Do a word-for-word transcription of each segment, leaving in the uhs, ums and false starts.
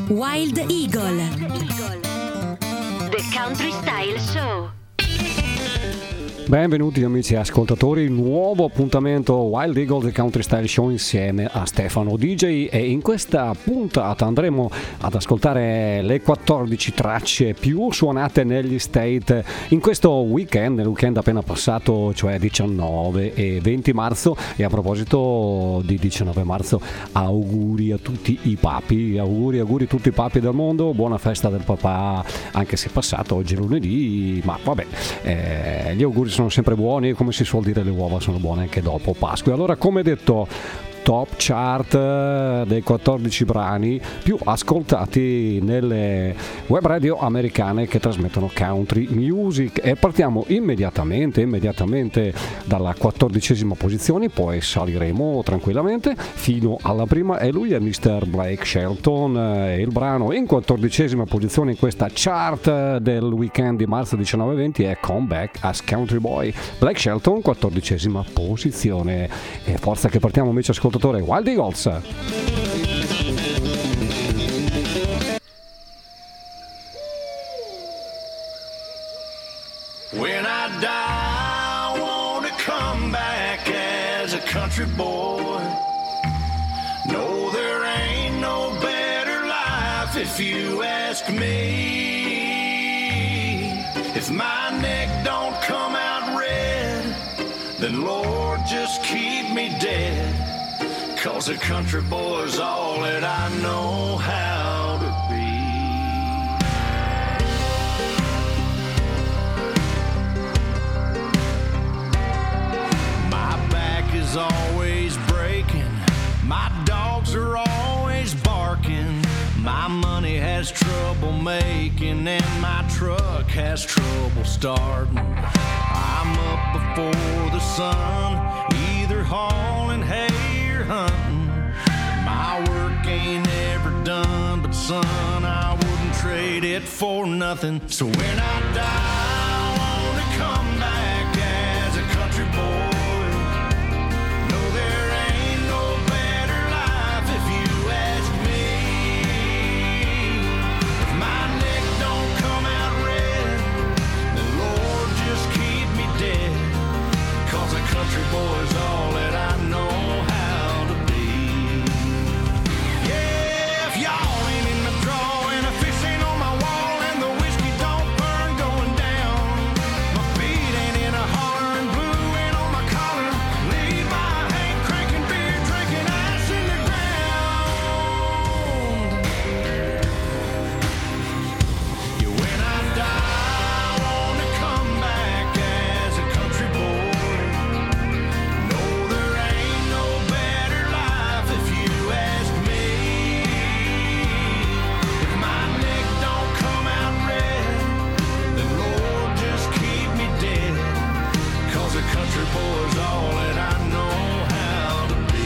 Wild Eagle, The Country Style Show. Benvenuti amici ascoltatori, nuovo appuntamento Wild Eagle The Country Style Show insieme a Stefano D J, e in questa puntata andremo ad ascoltare le quattordici tracce più suonate negli State in questo weekend, nel weekend appena passato, cioè diciannove e venti marzo. E a proposito di diciannove marzo, auguri a tutti i papi, auguri auguri a tutti i papi del mondo, buona festa del papà, anche se è passato oggi è lunedì, ma vabbè, eh, gli auguri sono sempre buoni, e come si suol dire le uova sono buone anche dopo Pasqua. Allora, come detto, top chart dei quattordici brani più ascoltati nelle web radio americane che trasmettono country music, e partiamo immediatamente immediatamente dalla quattordicesima posizione, poi saliremo tranquillamente fino alla prima, e lui è mister Blake Shelton, e il brano in quattordicesima posizione in questa chart del weekend di marzo diciannove venti è Come Back as Country Boy. Blake Shelton, quattordicesima posizione, e forza che partiamo amici ascoltatori. Wild Eagles. When I die, I want to come back as a country boy. No, there ain't no better life if you ask me. If my neck don't come out red, then Lord, just keep me dead. 'Cause a country boy's all that I know how to be. My back is always breaking, my dogs are always barking, my money has trouble making, and my truck has trouble starting. I'm up before the sun, either hauling hay or hunting. My work ain't ever done, but son, I wouldn't trade it for nothing. So when I die, I wanna come back as a country boy. No, there ain't no better life if you ask me. If my neck don't come out red, then Lord, just keep me dead. 'Cause a country boy's all that I know how to be. Yeah, if y'all ain't in the draw and a fish ain't on my wall and the whiskey don't burn going down, my feet ain't in a holler and blue ain't on my collar, lead my hand cranking beer, drinking ash in the ground. Yeah, when I die, I wanna come back as a country boy. No, there ain't no better life if you ask me. If my neck don't come out red, then Lord, just keep me dead. 'Cause a country boy's all that I know how to be.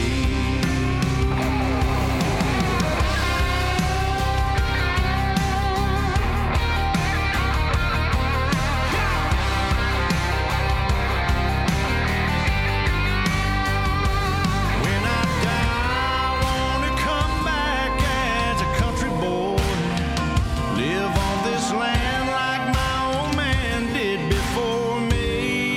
When I die, I wanna come back as a country boy. Live on this land like my old man did before me.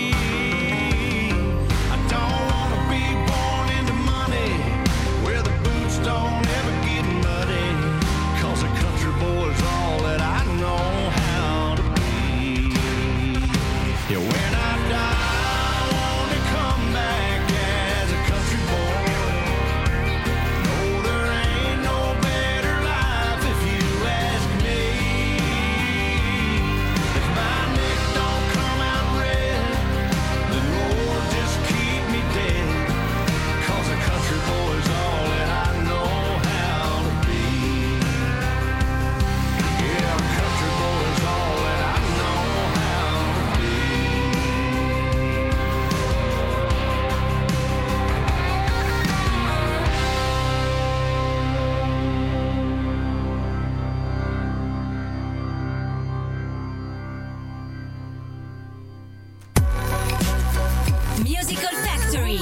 I don't wanna be born into money where the boots don't ever get muddy. 'Cause a country boy's all that I know how to be. Yeah, when I die, I wanna come back as a country boy. No, there ain't no better life if you ask me. If my neck don't come out red, then Lord, just keep me dead. 'Cause a country boy's all that I know how to be. Yeah, a country boy's all that I know how to be. Musical Factory.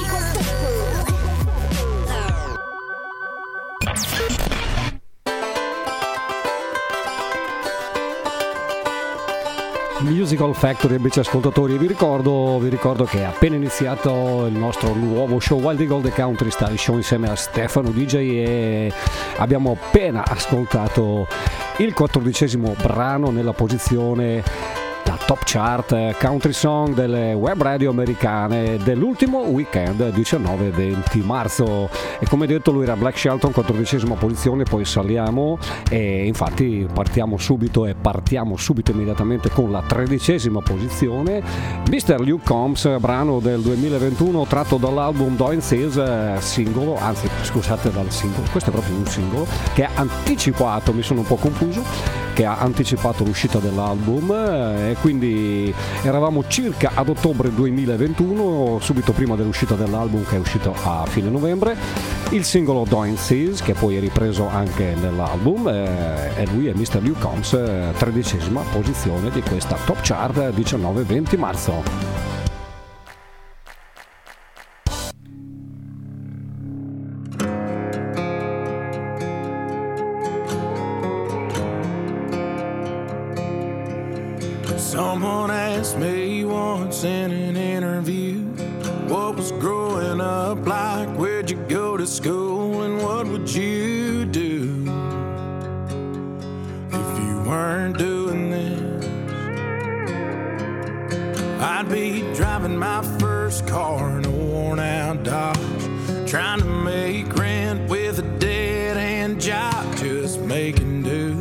Musical Factory, amici ascoltatori. Vi ricordo, vi ricordo che è appena iniziato il nostro nuovo show Wild Eagle The Country Style Show insieme a Stefano D J e abbiamo appena ascoltato il quattordicesimo brano nella posizione la top chart country song delle web radio americane dell'ultimo weekend diciannove venti marzo, e come detto lui era Black Shelton, quattordicesima posizione. Poi saliamo e infatti partiamo subito e partiamo subito immediatamente con la tredicesima posizione, mister Luke Combs, brano del duemilaventuno tratto dall'album Doing Things, singolo, anzi scusate dal singolo, questo è proprio un singolo che ha anticipato, mi sono un po' confuso, che ha anticipato l'uscita dell'album, e quindi eravamo circa ad ottobre duemilaventuno, subito prima dell'uscita dell'album che è uscito a fine novembre. Il singolo Doing Things, che poi è ripreso anche nell'album, eh, e lui è mister Luke Combs, eh, tredicesima posizione di questa top chart diciannove venti marzo. Someone asked me once in an interview, what was growing up like, where'd you go to school, and what would you do if you weren't doing this? I'd be driving my first car in a worn out Dodge, trying to make rent with a dead-end job, just making do.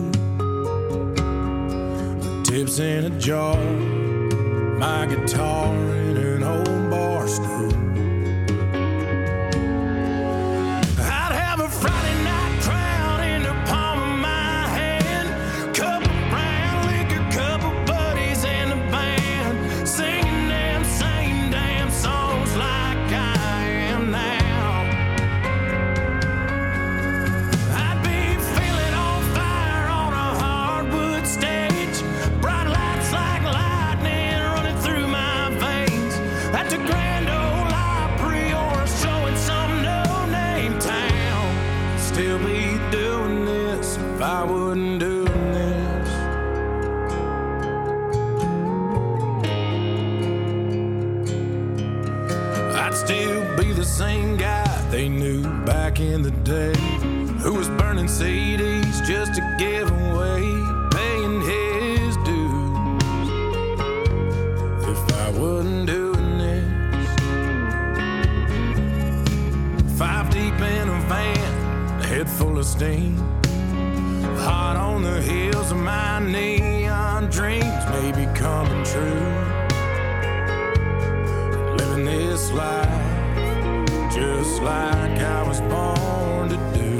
Tips in a jar, my guitar in an old bar stool. I'd have a Friday night crowd in the palm of my hand, cup of brown liquor, couple buddies in the band, singing them same damn songs like I am now. I'd be feeling on fire on a hardwood stage, bright lights like lightning running through my veins, at the Grand Ole Opry or showing some no-name town. Still be doing this if I wasn't doing this. I'd still be the same guy they knew back in the day, who was burning C Ds just to give away, paying his dues if I wasn't doing this. Five deep in a van, head full of steam, hot on the heels of my neon dreams maybe coming true, living this life just like I was born to do.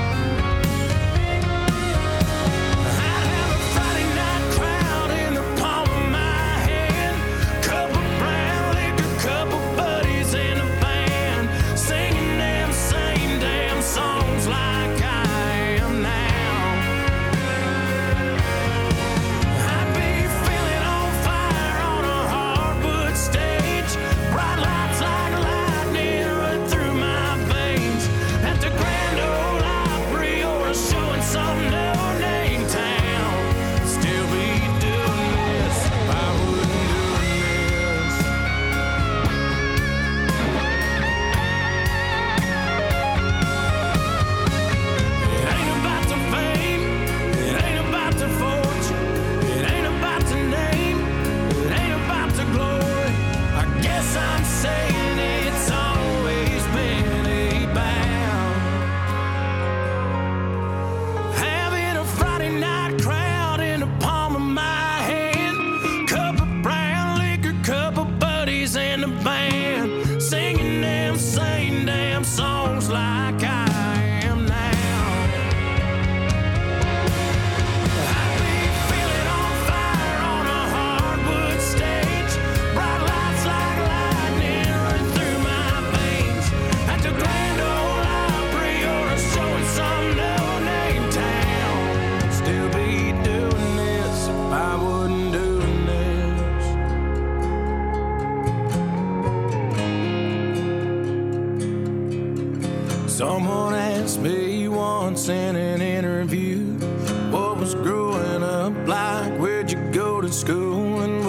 Someone asked me once in an interview, what was growing up like, where'd you go to school, and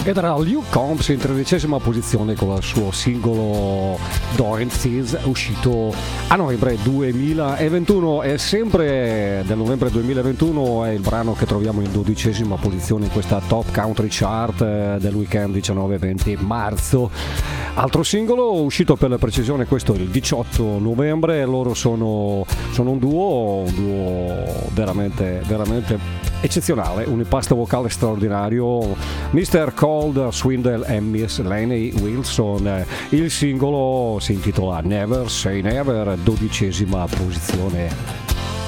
Ed era Luke Combs in tredicesima posizione con il suo singolo Dorian Thieves, uscito a novembre duemilaventuno, e sempre del novembre duemilaventuno è il brano che troviamo in dodicesima posizione in questa Top Country Chart del weekend diciannove venti marzo. Altro singolo uscito per la precisione, questo il diciotto novembre, loro sono, sono un duo, un duo veramente, veramente eccezionale, un impasto vocale straordinario, mister Cold Swindle e Miss Laney Wilson. Il singolo si intitola Never Say Never, dodicesima posizione.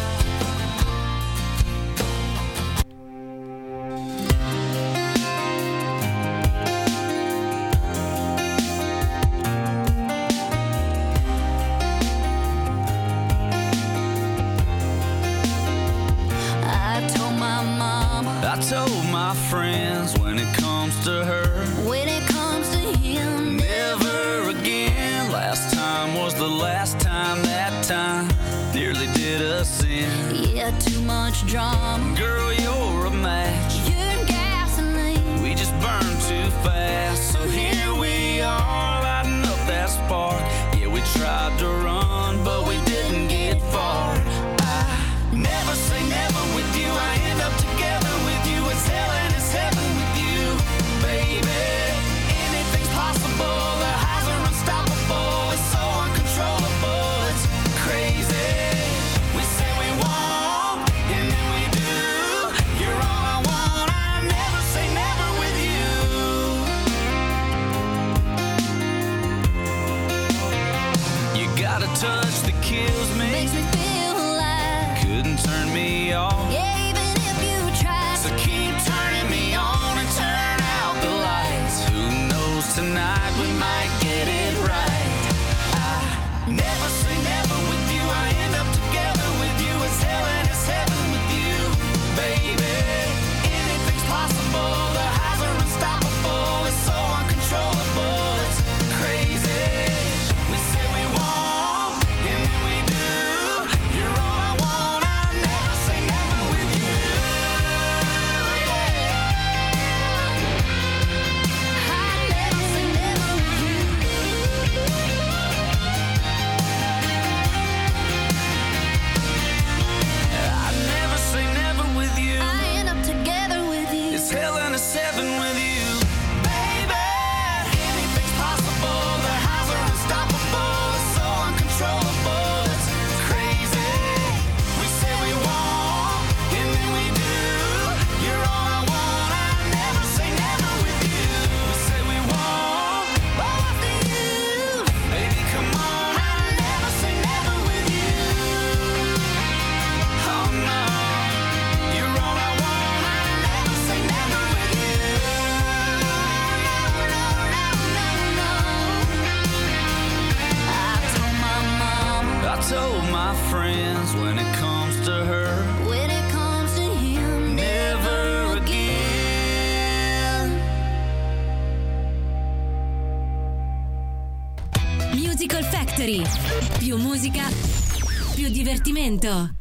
Musical Factory. Più musica, più divertimento.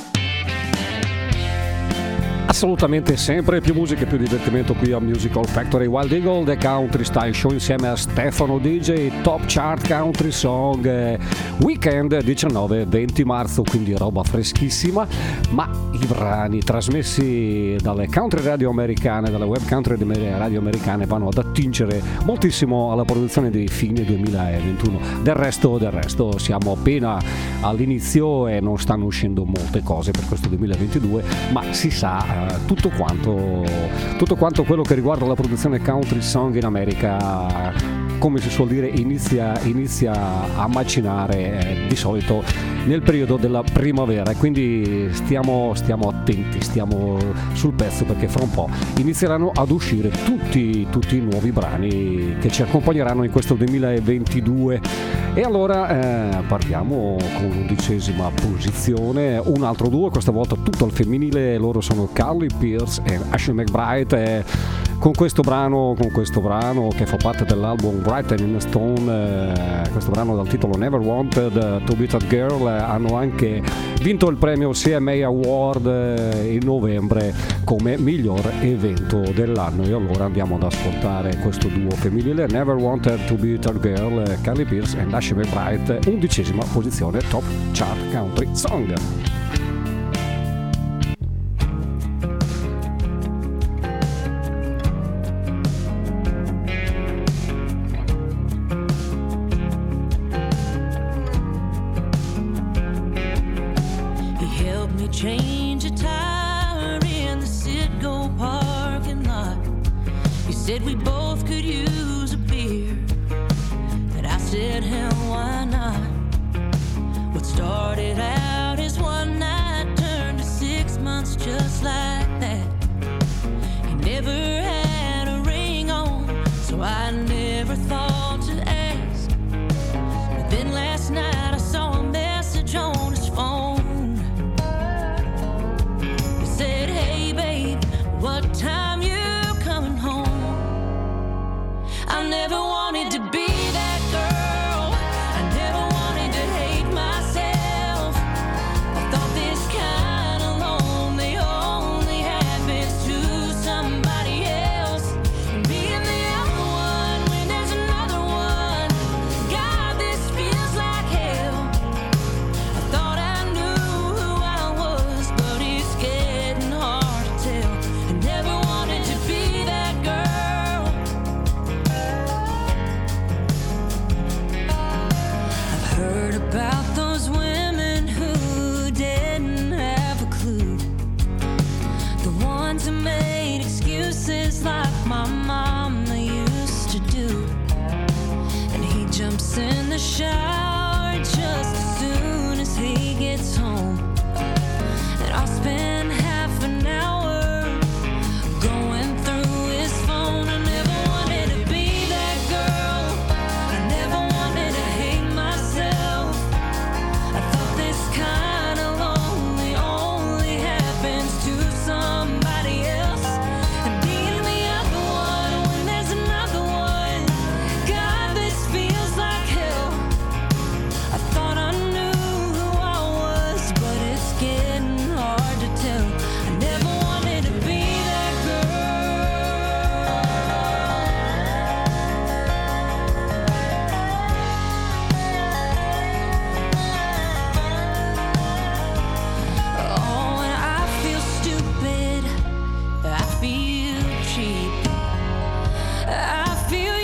Assolutamente sempre più musica e più divertimento qui a Musical Factory. Wild Eagle, The Country Style Show insieme a Stefano D J, Top Chart Country Song, eh, weekend diciannove venti marzo, quindi roba freschissima, ma i brani trasmessi dalle country radio americane, dalle web country radio americane vanno ad attingere moltissimo alla produzione dei fine duemilaventuno. Del resto, del resto siamo appena all'inizio e non stanno uscendo molte cose per questo duemilaventidue, ma si sa tutto quanto tutto quanto quello che riguarda la produzione country song in America, come si suol dire, inizia, inizia a macinare eh, di solito nel periodo della primavera, e quindi stiamo, stiamo attenti, stiamo sul pezzo, perché fra un po' inizieranno ad uscire tutti, tutti i nuovi brani che ci accompagneranno in questo duemilaventidue. E allora eh, partiamo con l'undicesima posizione, un altro duo, questa volta tutto al femminile, loro sono Carly Pearce e Ashley McBride, e con questo brano, con questo brano che fa parte dell'album Written in Stone, eh, questo brano dal titolo Never Wanted to Be That Girl, hanno anche vinto il premio C M A Award in novembre come miglior evento dell'anno. E allora andiamo ad ascoltare questo duo femminile, Never Wanted to Be That Girl, Carly Pearce e Ashley McBride, undicesima posizione Top Chart Country Song. Change a tire in the Citgo parking lot. You said we both could use a beer, and I said, hell, why not? What started out as one night turned to six months just like that. He never had a ring on, so I never thought to ask. But then last night I saw a message on his phone. Said, hey babe, what time you coming home? I never wanted to be that girl, I never wanted to hate myself. I thought this kind of lonely only happens to somebody else. And being the other one when there's another one, God, this feels like hell. I thought I knew who I was, but it's getting hard to tell. I never wanted to be that girl. I've heard about those women who didn't have a clue, the ones who made excuses like my mama used to do. And he jumps in the shower just as soon as he gets home, and I'll spend half an hour going through his phone. I never wanted to be that girl, I never wanted to hate myself. I thought this kind of lonely only happens to somebody else. And being the other one when there's another one, God, this feels like hell. I thought I knew who I was, but it's getting hard to tell. I never wanted to be that girl. Oh, and I feel stupid, I feel cheap, I feel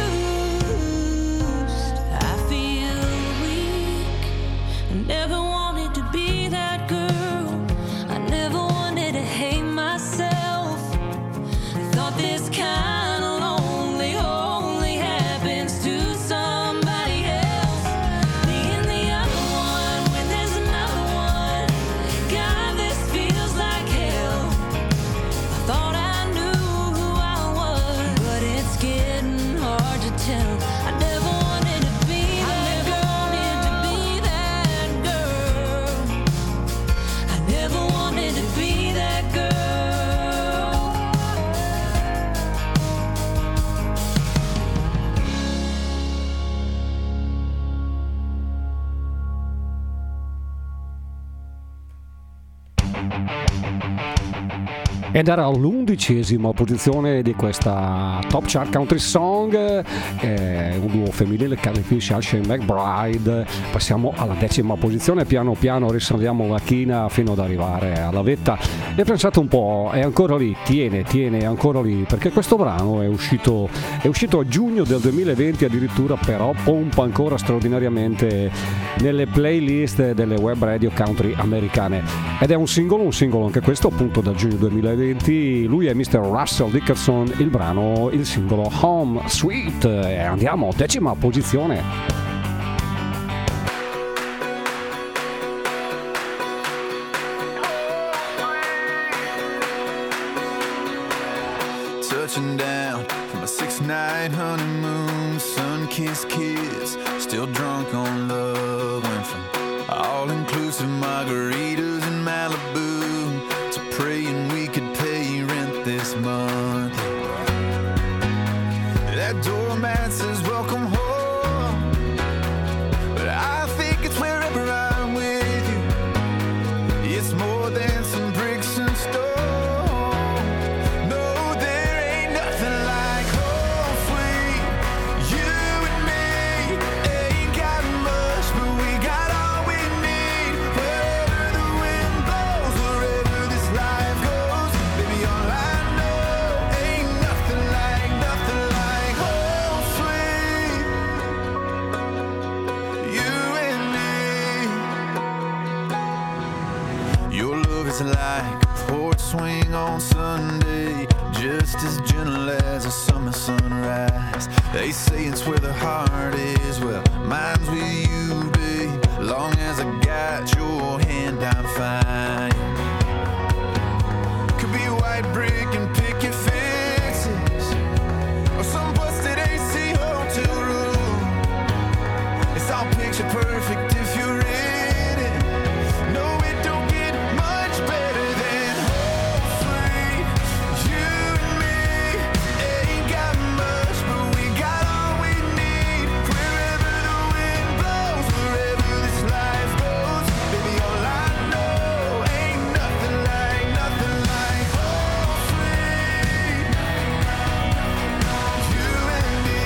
used, I feel weak. I never wanted to be that girl, I never wanted to hate myself. I thought this kind of lonely only happens to somebody else. Being the other one when there's another one, God, this feels like hell. I thought I knew who I was, but it's getting hard to tell. I never wanted to be that girl, wanted to be that girl. I never wanted to be that girl. Ed era all'undicesima posizione di questa Top Chart Country Song, eh, un duo femminile, Carly Pearce e Ashley McBride. Passiamo alla decima posizione, piano piano risaliamo la china fino ad arrivare alla vetta. E pensate un po', è ancora lì, tiene, tiene, è ancora lì, perché questo brano è uscito, è uscito a giugno del duemilaventi addirittura, però pompa ancora straordinariamente nelle playlist delle web radio country americane. Ed è un singolo, un singolo anche questo, appunto da giugno duemilaventi. Lui è mister Russell Dickerson, il brano, il singolo Home Sweet. E andiamo, decima posizione. Touching down from a six-night honeymoon, sun-kissed kiss, still drunk on love. Went from all-inclusive margaritas in Malibu to praying we could pay rent this month. That doormat says welcome home, but I think it's wherever I'm with is like a porch swing on Sunday, just as gentle as a summer sunrise. They say it's where the heart is, well, mine's with you, babe. Long as I got your hand, I'm fine. Could be white brick and picket fences, or some busted A C hotel room. It's all picture perfect if you're in it. No, it don't get much better than home free. You and me ain't got much, but we got all we need. Wherever the wind blows, wherever this life goes, baby, all I know ain't nothing like, nothing like home free. You and me,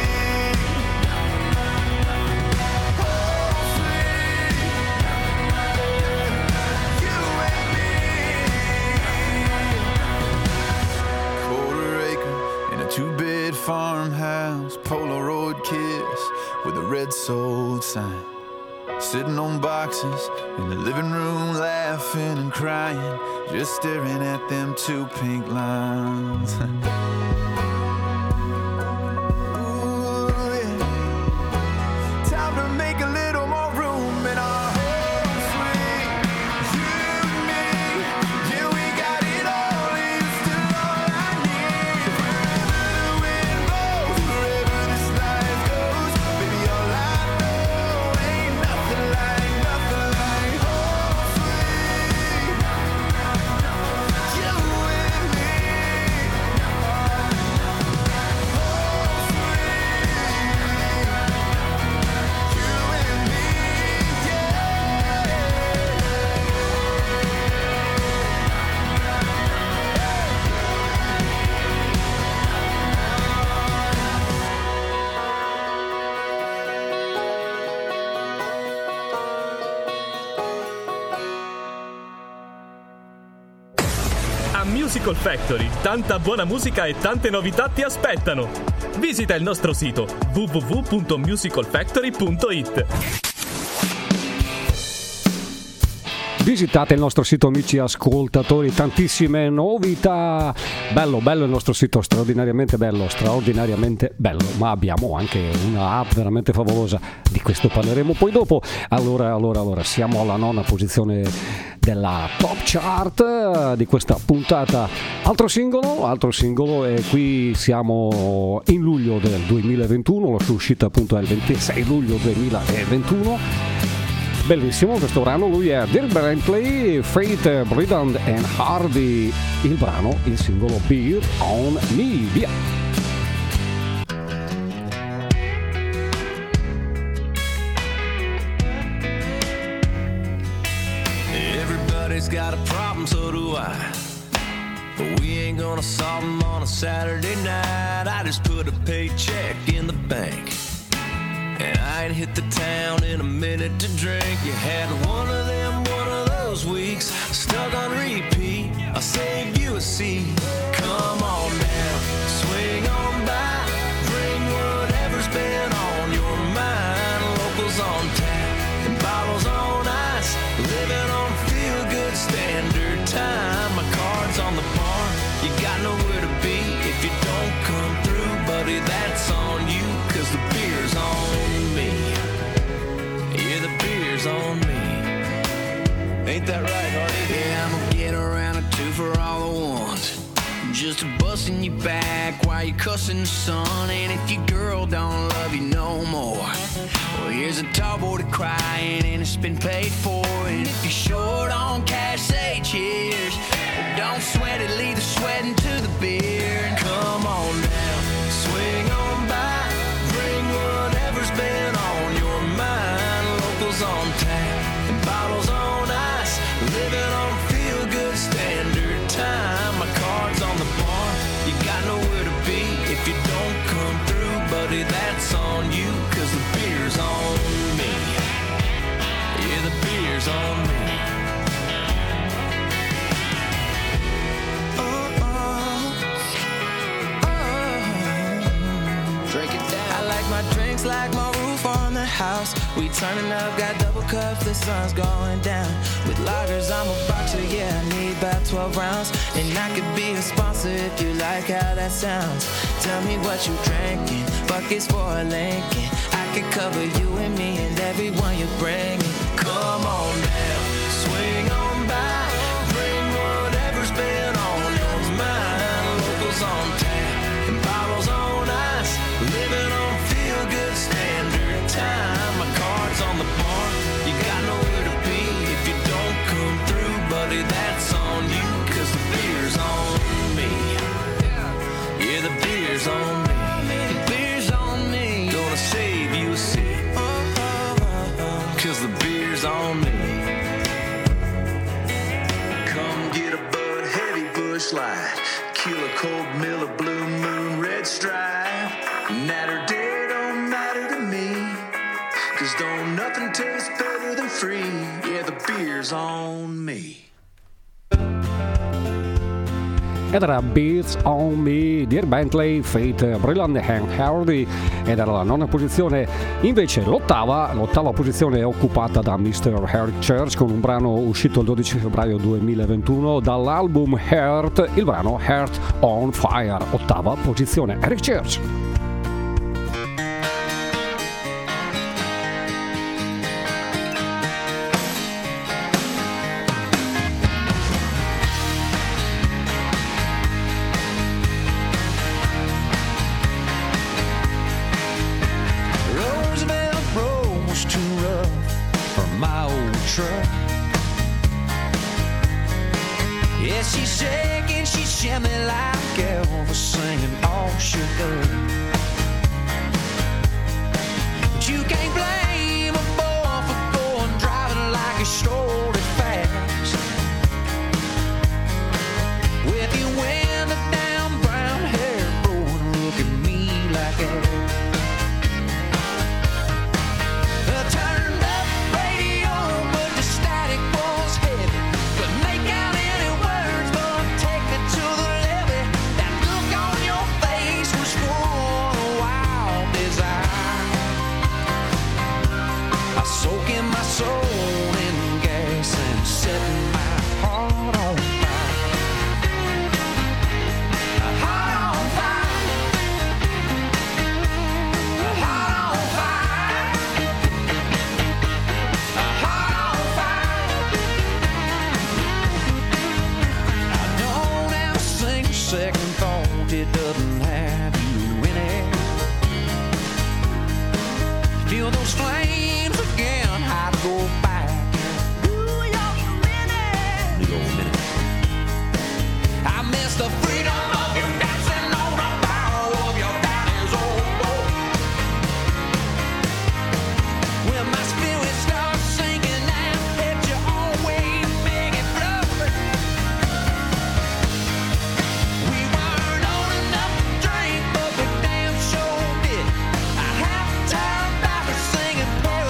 home free. You and me. Quarter acre in a two-bed farmhouse, Polaroid kiss with a red sold sign. Sitting on boxes in the living room, laughing and crying, just staring at them two pink lines. Ooh, yeah. Time to make a little more room in our home suite. You and me, yeah, we got it all. It's still all I need. Wherever the wind blows, wherever this life goes, baby, all I know ain't nothing like, nothing like home sweet. You and me, home sweet. You and me, yeah. A Musical Factory, tanta buona musica e tante novità ti aspettano. Visita il nostro sito w w w punto musical factory punto i t. Visitate il nostro sito, amici ascoltatori, tantissime novità. Bello, bello il nostro sito, straordinariamente bello, straordinariamente bello. Ma abbiamo anche una app veramente favolosa, di questo parleremo poi dopo. Allora, allora, allora, siamo alla nona posizione della top chart di questa puntata. Altro singolo, altro singolo, e qui siamo in luglio del duemilaventuno, la sua uscita appunto è il ventisei luglio duemilaventuno. Bellissimo questo brano, lui è Dirk Bentley, Fate, Bridand and Hardy, il brano, il singolo Beer on Me, via! Everybody's got a problem, so do I. But we ain't gonna solve them on a Saturday night. I just put a paycheck in the bank, and I ain't hit the town in a minute to drink. You had one of them, one of those weeks, stuck on repeat. I'll save you a seat. Come on now, swing on by, bring whatever's been on your mind. Locals on tap and bottles on ice, living on feel-good standard time. My card's on the bar, you got nowhere to be if you don't come through, buddy, that's on you, 'cause the beer's on me. Yeah, the beer's on me. Ain't that right, Hardy? Yeah, I'm gonna get around a two for all the ones, just a busting you back while you cussing the sun. And if your girl don't love you no more, well, here's a tall boy to crying and it's been paid for. And if you're short on cash, say cheers. Don't sweat it, leave the sweating to the beer. And come on now, swing on by, bring whatever's been on your mind. Locals on tap and bottles on ice, living on feel-good standard time. My card's on the bar, you got nowhere to be if you don't come through, buddy, that's on you, 'cause the beer's on me. Yeah, the beer's on me. Drinks like my roof on the house. We turning up, got double cups, the sun's going down. With lagers, I'm a boxer, yeah, I need back. And I could be a sponsor if you like how that sounds. Tell me what you drinking, buckets for a Lincoln. I could cover you and me and everyone you're bringing. Come on down, swing on by, bring whatever's been on your mind. Locals on tap and bottles on ice, living on feel good standard time. My card's on the bar, you got nowhere to be if you don't come through, buddy. That's on you, 'cause the beer's on me. Yeah, the beer's on me. The beer's on me. Gonna save you a seat, 'cause the beer's on me. Come get a Bud Heavy Bush Light, Kill a Cold Miller Blue Moon Red Stripe. Night or day don't matter to me, 'cause don't nothing taste better than free. Yeah, the beer's on me. Ed era Beats on Me, Dear Bentley, Fate, Brilliant and Hardy, ed era la nona posizione. Invece l'ottava, l'ottava posizione è occupata da mister Eric Church con un brano uscito il dodici febbraio duemilaventuno dall'album Heart, il brano Heart on Fire, ottava posizione, Eric Church. Roosevelt Road was too rough for my old truck. Yeah, she's shaking, she's shimming like Elvis singing all shook up. But you can't blame a boy for going driving like he strolled it fast. With your window down, brown hair blowing, look at me like that. The turned up radio, but the static was heavy. Couldn't make out any words, but take it to the levee. That look on your face was full of wild desire. I soak in my soul in gas and setting my heart on fire. A heart on fire. A heart on fire. A heart on fire. I don't have a single second thought it doesn't have you in it. Feel those flames again, I'd go back. Ooh, you're a minute. You go a minute. I miss the freedom of you dancing on the barrel of your daddy's old boat. When my spirit starts sinking and let you always make it flow. We weren't old enough to drink, but we damn sure did. I have time back for singing.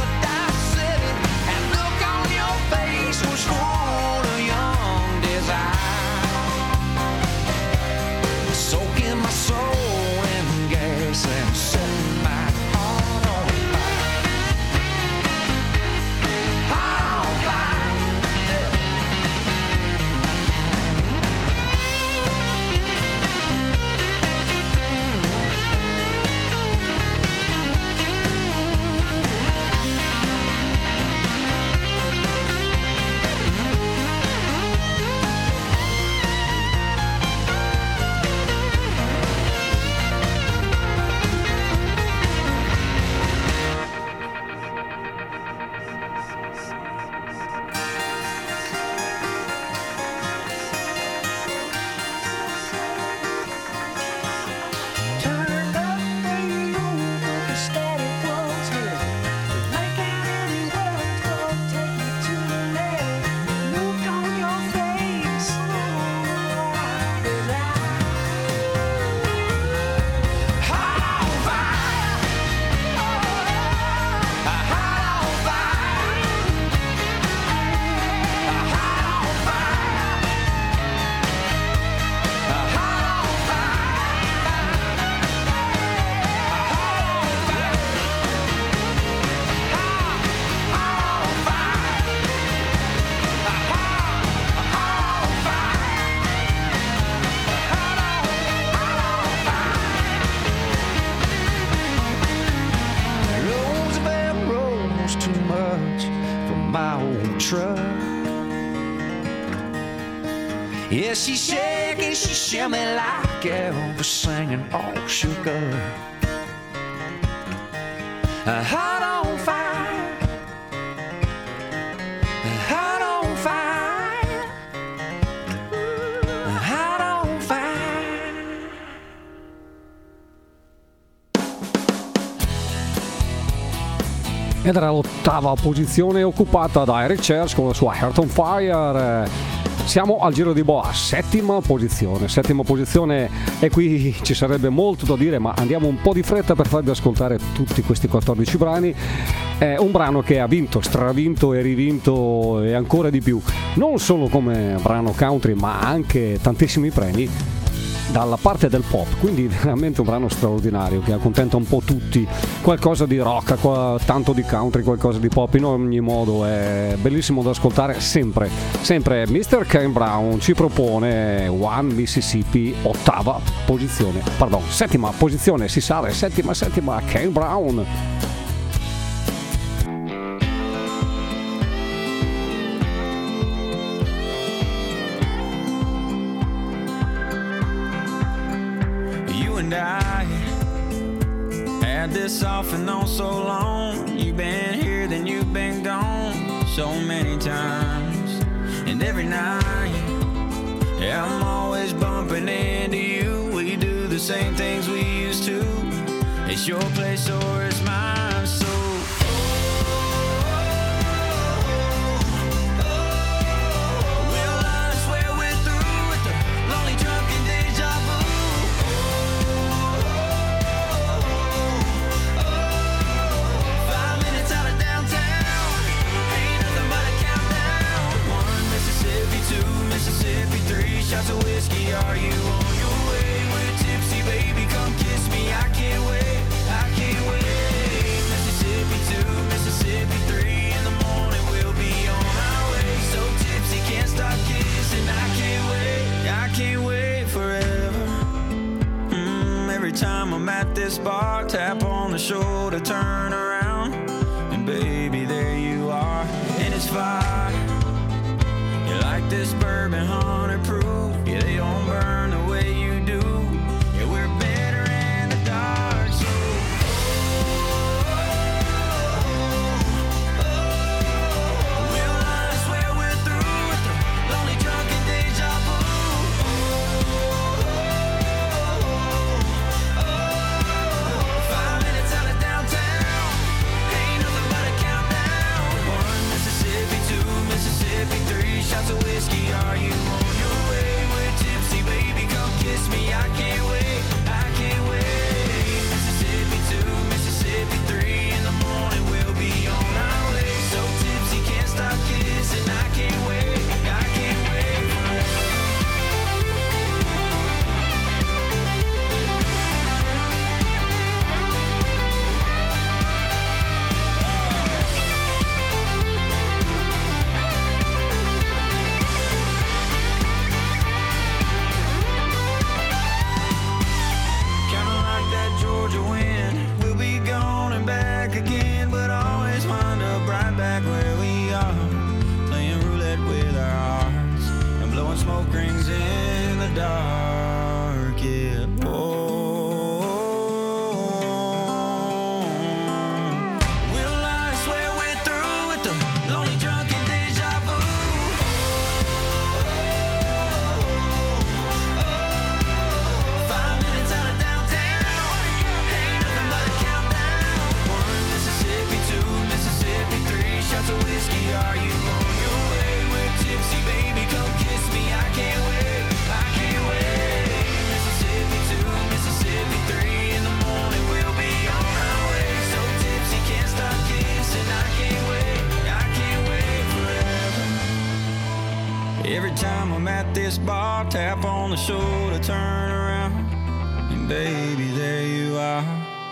Yeah, she's shaking, she shimmy like Elvis singing all sugar. A heart on fire, a heart on fire, a heart on fire. Ed era l'ottava posizione occupata da Eric Church con la sua Heart on Fire. Siamo al giro di boa, settima posizione, settima posizione, e qui ci sarebbe molto da dire, ma andiamo un po' di fretta per farvi ascoltare tutti questi quattordici brani. È un brano che ha vinto, stravinto e rivinto e ancora di più, non solo come brano country, ma anche tantissimi premi dalla parte del pop, quindi veramente un brano straordinario che accontenta un po' tutti, qualcosa di rock, tanto di country, qualcosa di pop, in ogni modo è bellissimo da ascoltare sempre, sempre. mister Kane Brown ci propone One Mississippi, ottava posizione, pardon, settima posizione, si sale, settima, settima, Kane Brown. I had this off and on so long. You've been here, then you've been gone so many times. And every night, yeah, I'm always bumping into you. We do the same things we used to. It's your place or it's mine, so shots of whiskey, are you on your way? We're tipsy, baby, come kiss me. I can't wait, I can't wait. Mississippi two, Mississippi three, in the morning we'll be on our way. So tipsy, can't stop kissing. I can't wait, I can't wait forever. Mm, every time I'm at this bar, tap on the shoulder, turn around, and baby, there you are, and it's fire. You like this bourbon, honey proof. Yeah, they don't burn the way you do. Yeah, we're better in the dark, so we'll I swear we're through with the lonely drunken deja vu. Five minutes out of downtown, ain't nothing but a countdown. One Mississippi, two Mississippi, three shots of whiskey, are you on your way? Baby, come kiss me, I can't wait, I can't wait. Mississippi two, Mississippi three, in the morning we'll be on our way. So tipsy, can't stop kissing, I can't wait, I can't wait forever. Smoke rings in the dark, yeah. Oh, will I swear we're through with the lonely drunken deja vu? Five minutes out of downtown, ain't nothing but a countdown. One Mississippi, two Mississippi, three shots of whiskey, are you on your way? We're tipsy, baby, come kiss me. I can't wait, I can't wait. Mississippi two, Mississippi three, in the morning we'll be on our way. So tipsy, can't stop kissing. I can't wait, I can't wait forever. Every time I'm at this bar, tap on the shoulder, turn around, and baby, there you are.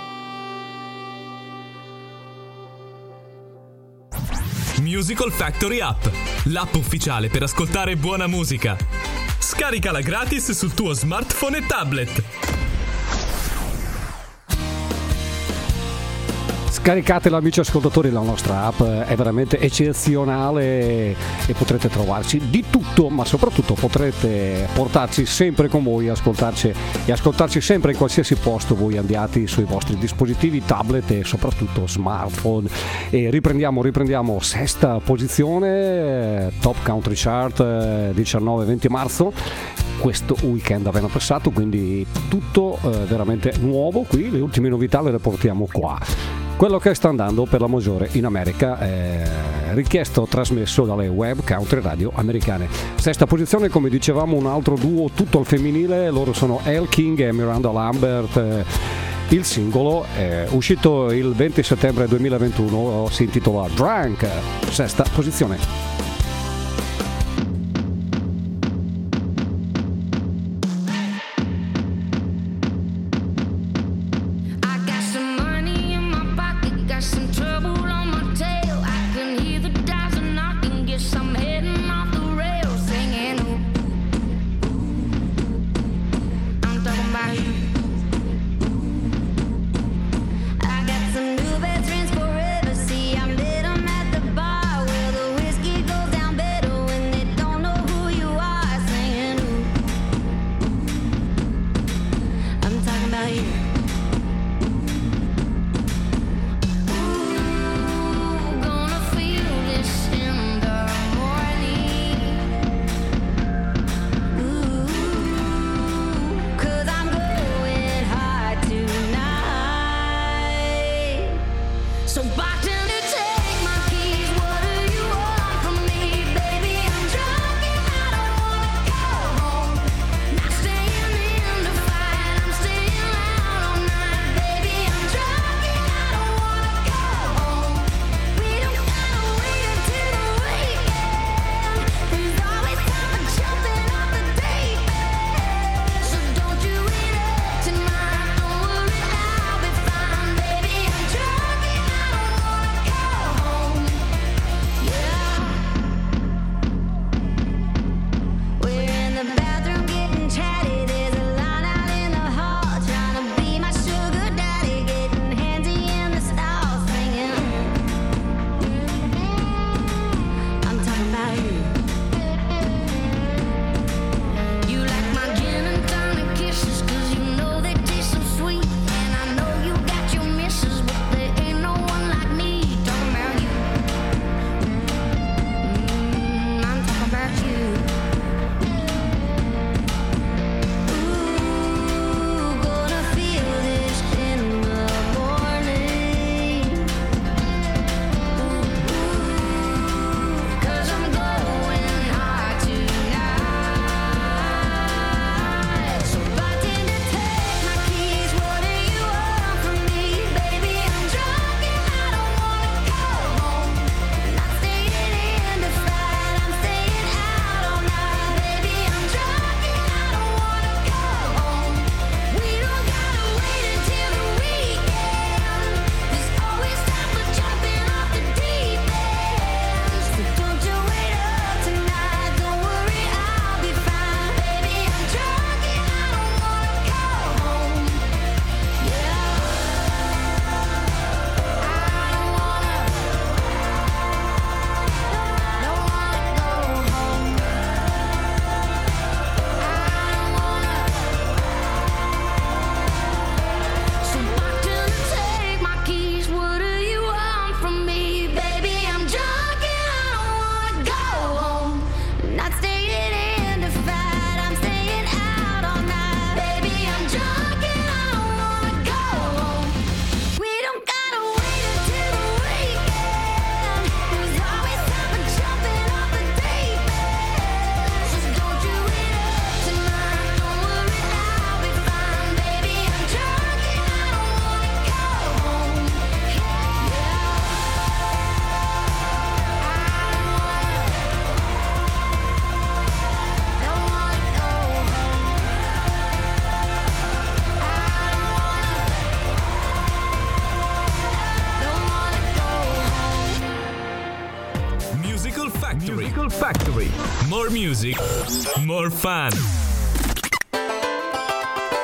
Musical Factory App, l'app ufficiale per ascoltare buona musica. Scaricala gratis sul tuo smartphone e tablet. Scaricatela amici ascoltatori, la nostra app è veramente eccezionale e potrete trovarci di tutto, ma soprattutto potrete portarci sempre con voi, ascoltarci e ascoltarci sempre in qualsiasi posto voi andiate sui vostri dispositivi, tablet e soprattutto smartphone. E riprendiamo, riprendiamo sesta posizione, Top Country Chart, diciannove venti marzo. Questo weekend appena passato, quindi tutto eh, veramente nuovo qui, le ultime novità ve le portiamo qua. Quello che sta andando per la maggiore in America è richiesto, trasmesso dalle web country radio americane. Sesta posizione, come dicevamo, un altro duo tutto al femminile, loro sono Elle King e Miranda Lambert. Il singolo è uscito il venti settembre duemilaventuno, si intitola Drunk, sesta posizione. Musical Factory. More music, more fun.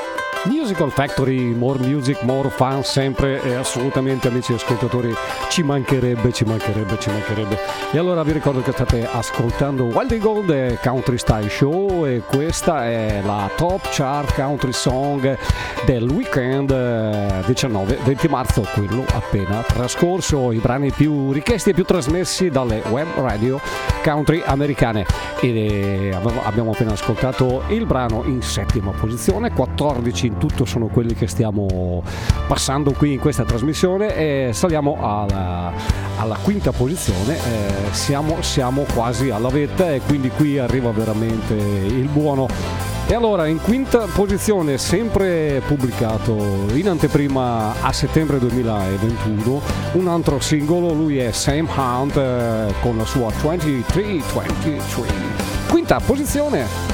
Musical Factory, more music, more fun, sempre e assolutamente, amici ascoltatori, ci mancherebbe, ci mancherebbe, ci mancherebbe. E allora vi ricordo che state ascoltando Wild Eagle Country Style Show e questa è la top chart country song del weekend diciannove venti marzo, quello appena trascorso, i brani più richiesti e più trasmessi dalle web radio country americane. E abbiamo appena ascoltato il brano in settima posizione, quattordici in tutto sono quelli che stiamo passando qui in questa trasmissione e saliamo alla, alla quinta posizione, eh, siamo, siamo quasi alla vetta e quindi qui arriva veramente il buono. E allora in quinta posizione, sempre pubblicato in anteprima a settembre duemilaventuno, un altro singolo, lui è Sam Hunt eh, con la sua ventitré ventitré. Quinta posizione.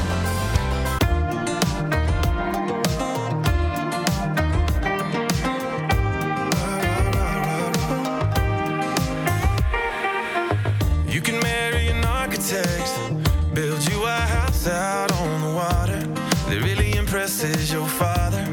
Is your father?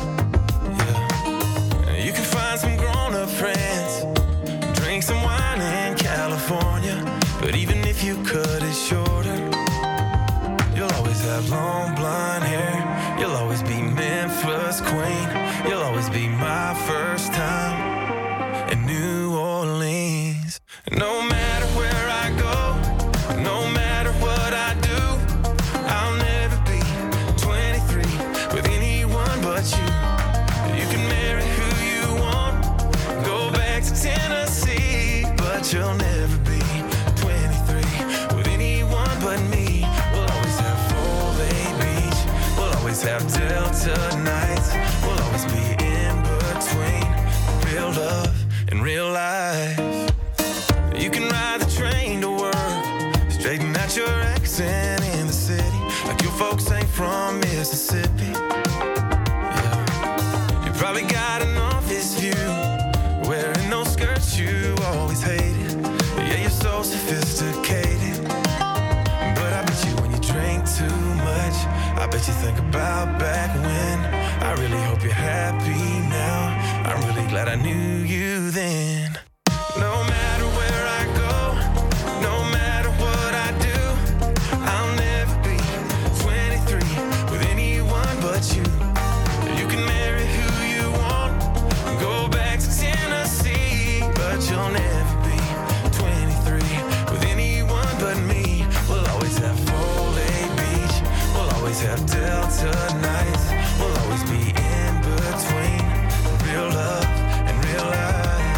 Yeah. You can find some grown-up friends, drink some wine in California, but even if you cut it shorter, you'll always have long blonde hair. You'll always be Memphis queen. You'll always be my first time in New Orleans. No matter where I go, no matter what I do, I'll never be twenty-three with anyone but you. You can marry who you want, go back to Tennessee, but you'll never be twenty-three with anyone but me. We'll always have Foley Beach, we'll always have Delta nights, we'll always be in between real love and real life. You can ride the train to work, straighten out your accent in the city, like your folks ain't from Mississippi. Yeah. You probably got an office view, wearing those skirts you always hated. Yeah, you're so sophisticated, but I bet you when you drink too much, I bet you think about back when. I really hope you're happy now, I'm really glad I knew you then. No matter where I go, no matter what I do, I'll never be twenty-three with anyone but you. You can marry who you want, go back to Tennessee, but you'll never be twenty-three with anyone but me. We'll always have Foley Beach, we'll always have Delta nights, we'll always be in between real love and real life.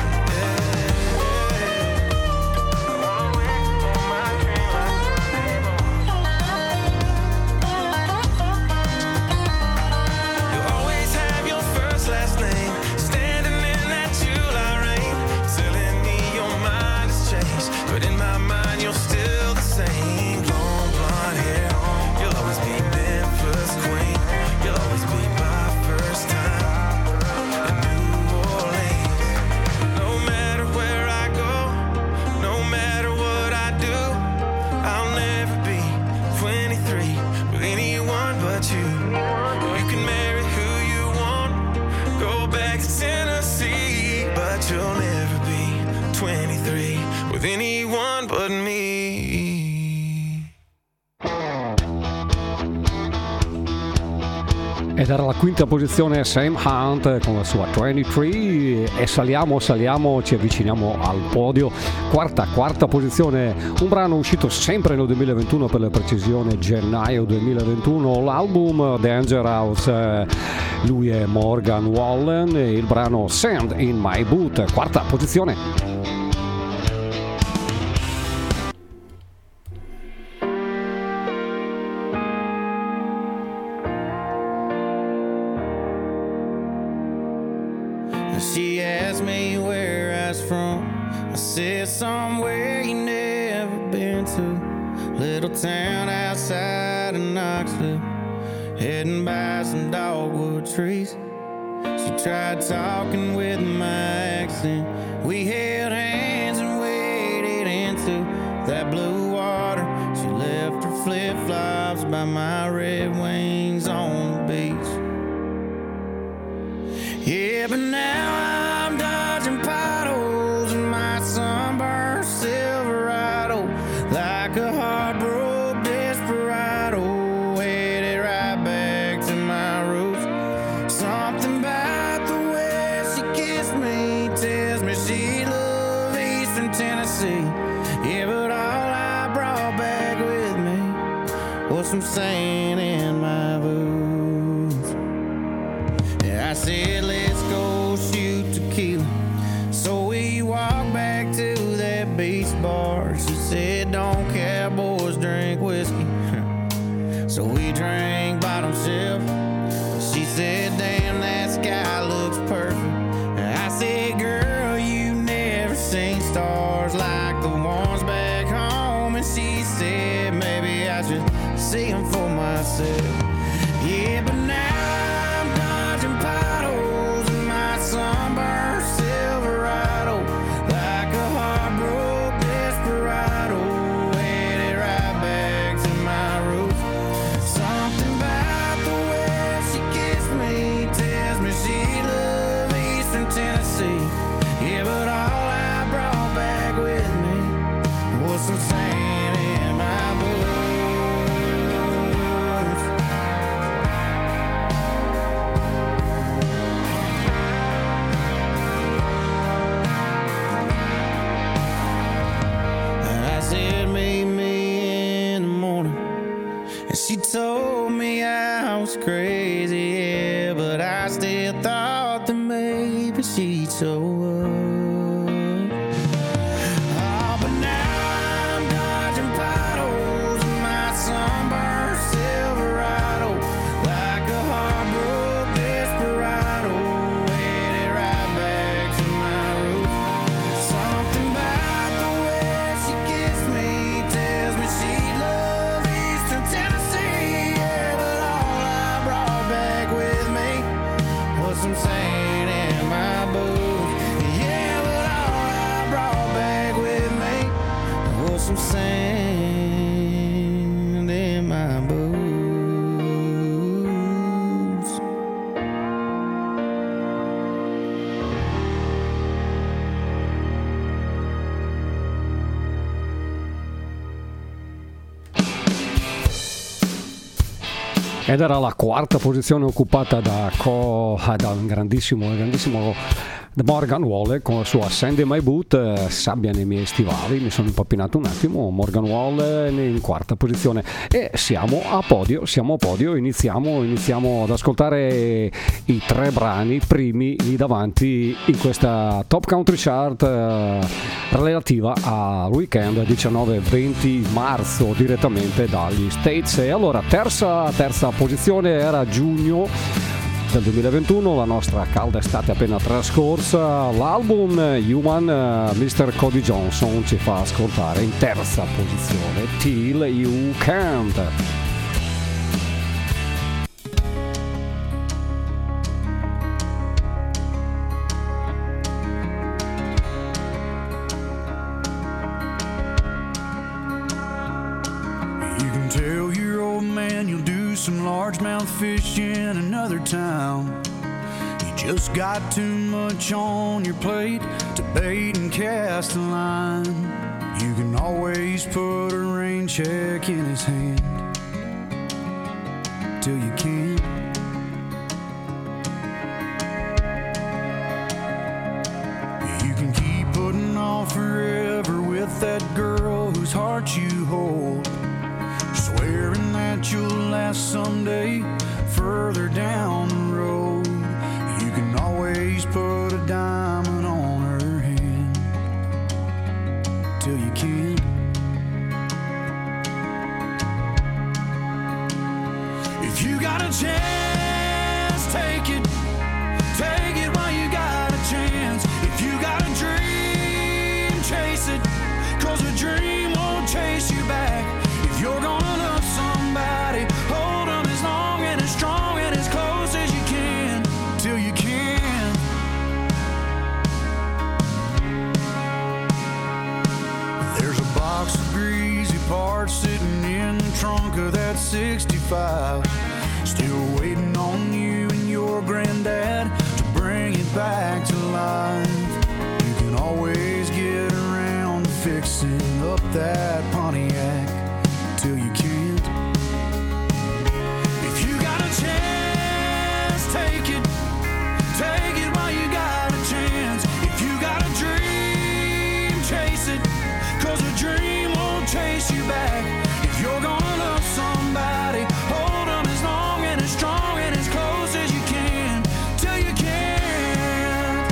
Anyone but me. Ed era la quinta posizione Sam Hunt con la sua ventitré e saliamo, saliamo, ci avviciniamo al podio. Quarta, quarta posizione, un brano uscito sempre nel duemilaventuno, per la precisione gennaio duemilaventuno, l'album Danger House. Lui è Morgan Wallen e il brano Sand in My Boot, quarta posizione. She asked me where I was from. I said somewhere you never been to. Little town outside of Knoxville, heading by some dogwood trees. She tried talking with my accent. We held hands and waded into that blue water. She left her flip-flops by my Red Wings on the beach. Yeah, but now I'm dodging potholes in my sunburned Silverado like a heartbroken desperado, headed right back to my roots. Something about the way she kissed me tells me she loved Eastern Tennessee. Yeah, but all I brought back with me was some sand in my boots. Yeah, I said, let's go shoot tequila. So we walked back to that beach bar. She said, don't cowboys drink whiskey. So we drank bottom shelf. She said, damn, that sky looks perfect. I said, girl, you never seen stars like the ones back home. And she said, maybe I should see them for myself. Yeah, but now I'm dodging potholes in my sunburned Silverado like a heartbroken desperado, headed right back to my roots. Something about the way she kissed me tells me she loved Eastern Tennessee. Yeah, but all I brought back with me was some sand in my boots. I said, meet me in the morning. And she told me I was crazy, yeah, but I still thought that maybe she'd show up. Oh, but now I'm dodging potholes in my sunburned Silverado like a heartbroken desperado, headed right back to my roots. Something about the way she kissed me tells me she loved Eastern Tennessee. Yeah, but all I brought back with me was some sand in my boots. Yeah, but all I brought back with me was some sand in my boots. Ed era la quarta posizione occupata da, Co, da un grandissimo, grandissimo Morgan Wallen con il suo Sand in My Boot, sabbia nei miei stivali. Mi sono impappinato un attimo. Morgan Wallen in quarta posizione e siamo a podio, siamo a podio. Iniziamo, iniziamo ad ascoltare i tre brani primi lì davanti in questa Top Country Chart eh, relativa al weekend diciannove venti marzo direttamente dagli States. E allora terza, terza posizione era giugno del duemilaventuno, la nostra calda estate appena trascorsa. L'album Human, mister Cody Johnson ci fa ascoltare in terza posizione Till You Can't. You can tell your old man you'll do some largemouth fish in another town. You just got too much on your plate to bait and cast a line. You can always put a rain check in his hand till you can't. You can keep putting off forever with that girl whose heart you hold, swearing that you'll last someday further down the road. You can always put a diamond on her hand till you can't. If you got a chance, take it. Take it while you got a chance. If you got a dream, chase it, 'cause a dream won't chase you back. If you're gonna love somebody, hold them as long and as strong and as close as you can till you can. There's a box of greasy parts sitting in the trunk of that sixty-five, still waiting on you and your granddad to bring it back to life. You can always get around to fixing up that Pontiac till you can't. If you got a chance, take it. Take it while you got a chance. If you got a dream, chase it. Cause a dream won't chase you back. If you're gonna love somebody, hold them as long and as strong and as close as you can, till you can't.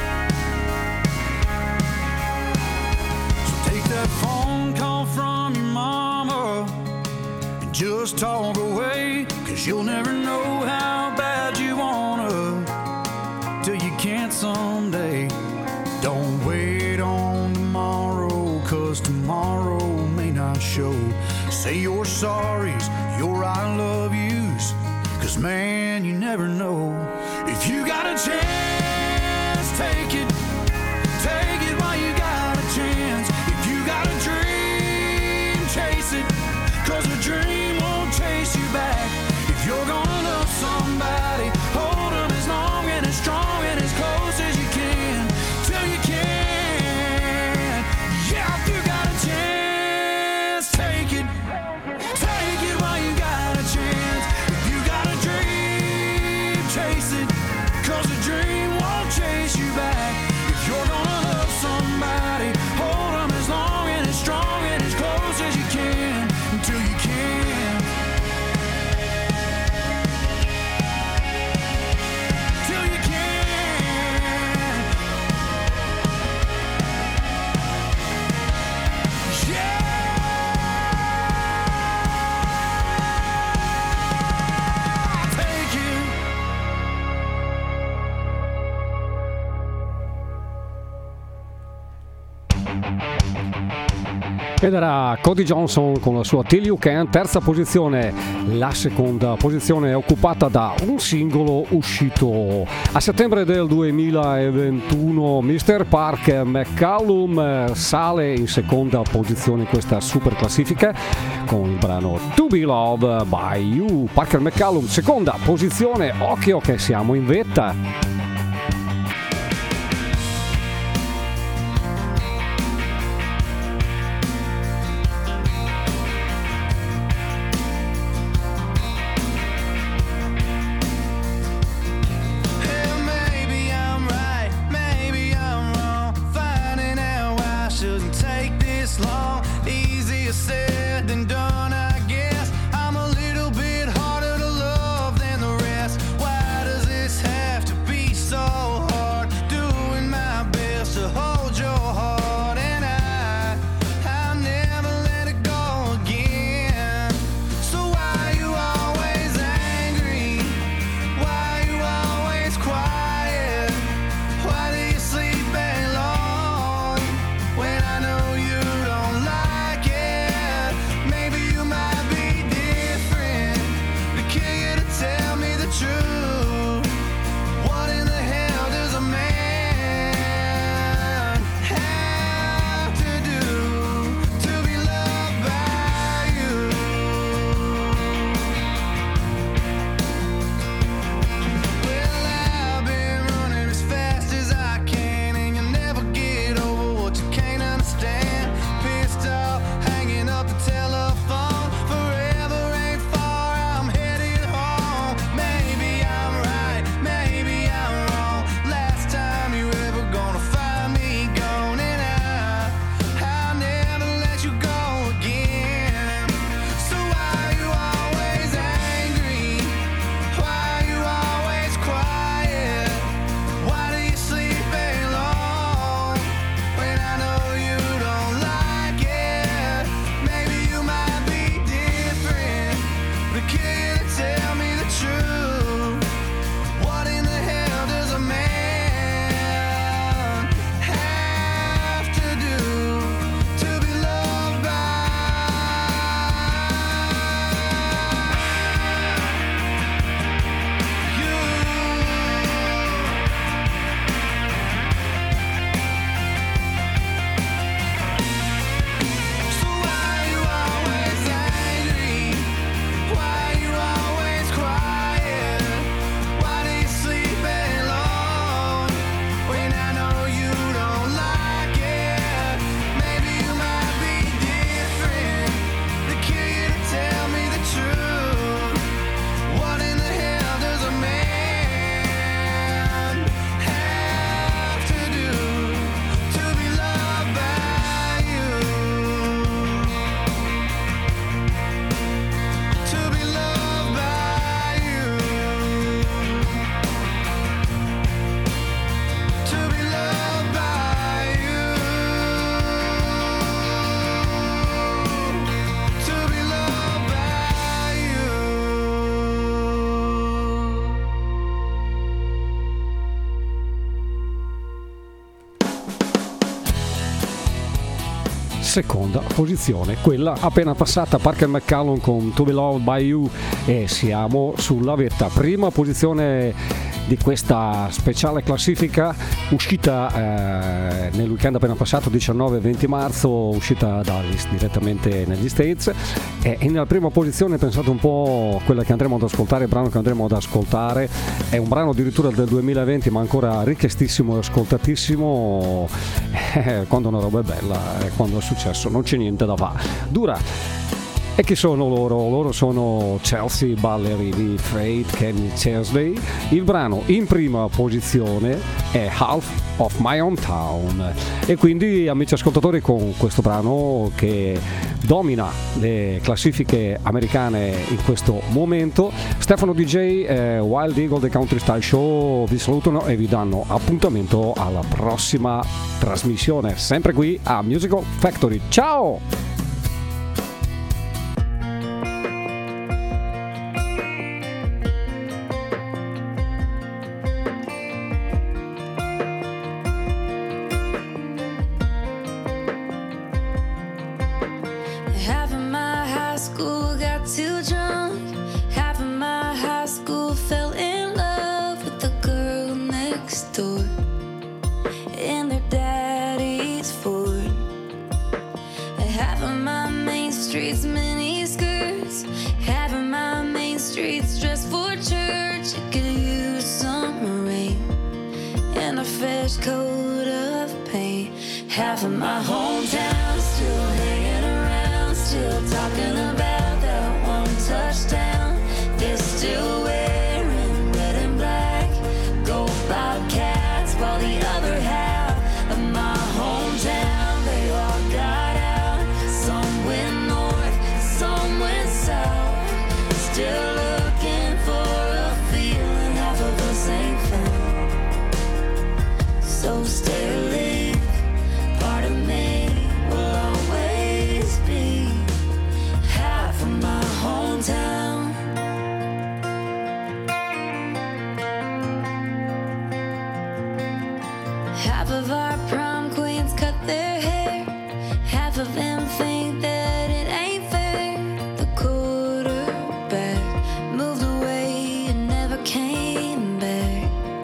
So take that phone call from your mama and just talk away. Cause you'll never know how bad you wanna till you can't someday. Don't wait on tomorrow, cause tomorrow may not show. Say your sorries, your I love yous, cause man, you never know. If you got a chance, take it. Take it while you got a chance. If you got a dream, chase it. Cause a dream won't chase you back. If you're gonna love somebody, hold them as long and as strong and as close as you can, till you can. Yeah, if you got a chance, take it. Take it while you got a chance. If you got a dream, chase it. Cause a dream won't chase you back. If you're gonna love somebody, hold them as long and as strong and as close as you can, until you can. Till you can. Yeah. Take it. Ed era Cody Johnson con la sua Till You Can, terza posizione. La seconda posizione è occupata da un singolo uscito a settembre del duemilaventuno. mister Parker McCallum sale in seconda posizione in questa super classifica con il brano To Be Loved by You. Parker McCallum, seconda posizione. Occhio che siamo in vetta. Hell, maybe I'm right, maybe I'm wrong. Finding out why I shouldn't take this long. Easier said than done, I guess. I'm a little bit harder to love than the rest. Why does this have to be seconda posizione, quella appena passata, Parker McCallum con To Be Loved By You, e siamo sulla vetta. Prima posizione di questa speciale classifica, uscita eh, nel weekend appena passato, diciannove e venti marzo, uscita dagli, direttamente negli States, e nella prima posizione, pensate un po', quella che andremo ad ascoltare, il brano che andremo ad ascoltare è un brano addirittura del duemilaventi, ma ancora richiestissimo e ascoltatissimo. Eh, quando una roba è bella, eh, quando è successo non c'è niente da fare. Dura. E chi sono loro? Loro sono Chelsea Ballerini di Freight Kenny Chesley. Il brano in prima posizione è Half of My Hometown, e quindi, amici ascoltatori, con questo brano che domina le classifiche americane in questo momento, Stefano D J e Wild Eagle The Country Style Show vi salutano e vi danno appuntamento alla prossima trasmissione, sempre qui a Musical Factory. Ciao! Half of my high school got too drunk. Half of my high school fell in love with the girl next door in their daddy's Ford. Half of my main streets mini skirts. Half of my main streets dressed for church. It could use some rain and a fresh coat of paint. Half of my hometown still hanging around, still talking about that one touchdown. They're still wearing red and black, go Bobcats, while the other half of my hometown, they all got out. Some went north, some went south, still looking for a feeling half of us ain't found. So stay or leave, part of me will always be half of my hometown. Half of our prom queens cut their hair. Half of them think that it ain't fair. The quarterback moved away and never came back.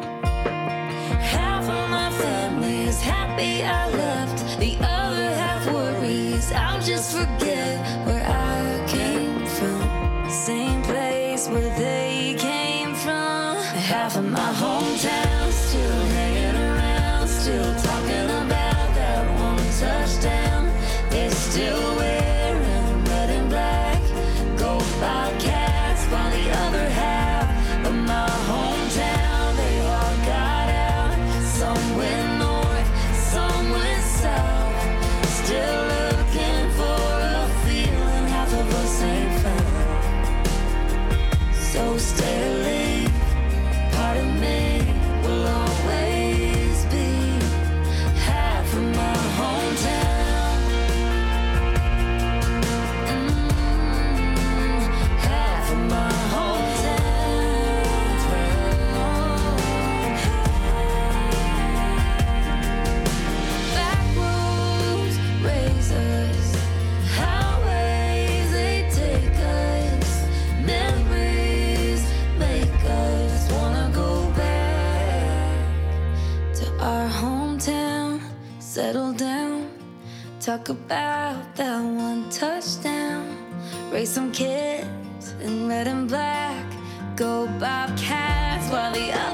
Half of my family is happy I left. The other half worries I'll just forget where I came from. Same place where they came from. Half of my hometown still hanging around, still talking about that one touchdown. They're still wearing red and black, go Bobcats, while the other half of my hometown, they all got out. Some went north, some went south, still looking for a feeling half of us ain't found. So stay or leave, part of me will always be half of my hometown. Mm, half of my hometown. Back roads raise us, highways they take us, memories make us wanna go back to our hometown, settle down, talk about that one touchdown, raise some kids in red and black, go Bobcats while the